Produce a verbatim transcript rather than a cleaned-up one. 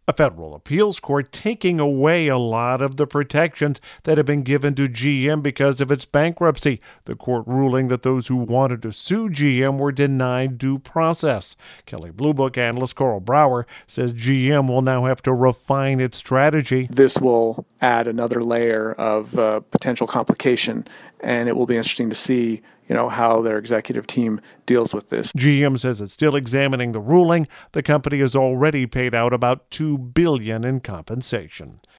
A federal appeals court taking away a lot of the protections that have been given to G M because of its bankruptcy. The court ruling that those who wanted to sue G M were denied due process. Kelley Blue Book analyst Carl Brower says G M will now have to refine its strategy. This will add another layer of uh, potential complication, and it will be interesting to see you know, how their executive team deals with this. G M says it's still examining the ruling. The company has already paid out about two billion dollars in compensation.